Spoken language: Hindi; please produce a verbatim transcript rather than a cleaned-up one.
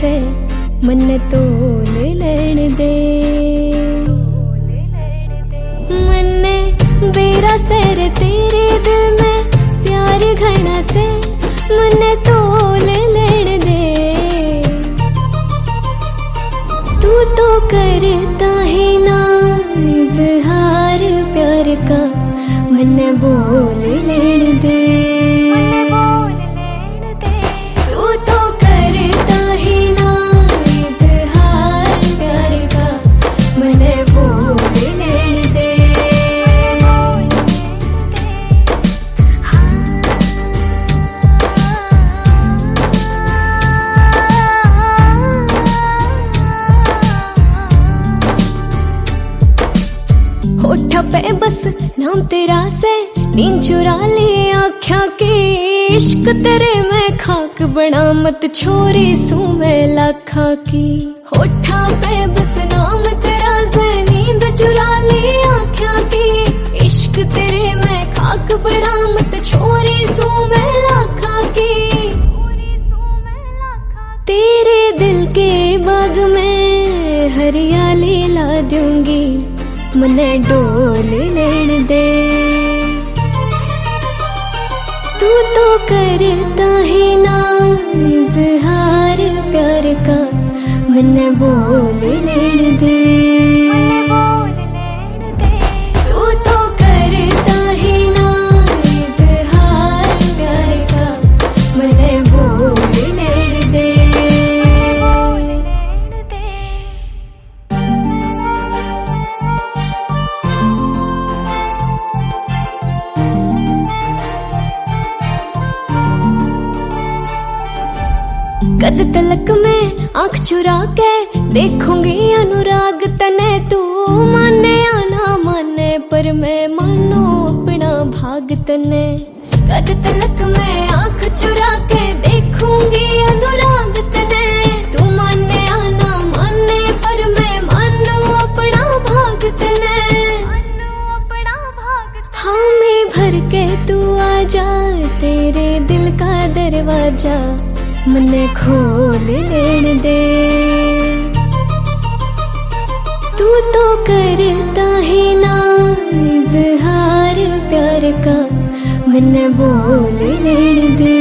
से मन तोल लेन दे। मन्ने बेरा सर तेरे दिल में प्यार घना से मन तोल लेन दे। तू तो करता है ना इजहार प्यार का, मन बोल लेन दे। तू तो करता है ना इजहार प्यार का, मन बोल लेन दे। होठा पे बस नाम तेरा से नींद चुरा ली आख्या की, इश्क तेरे में खाक बना मत छोरी सू मैं लाखा की। होठा पे बस नाम तेरा से नींद चुरा ली आख्या की, इश्क तेरे में खाक बना मत छोरी सू मैं लाखा की। तेरे दिल के बाग में हरियाली ला दूंगी, मने डोल लेन दे। तू तो करता है ना इजहार प्यार का, मने बोल लेन दे। तू तो करता है ना इजहार प्यार का, मने बोल लेन दे। कद तलक में आंख चुरा के देखूंगी अनुराग तने, तू माने आना माने पर मैं मानू अपना भाग तने। कद तलक में आंख चुरा के देखूंगी अनुराग तने, तू माने आना माने पर मैं मानू अपना भाग तने। हामी भर के तू आजा, तेरे दिल का दरवाजा मने खोल लेन दे। तू तो करता है ना इजहार प्यार का, मने बोल लेन दे।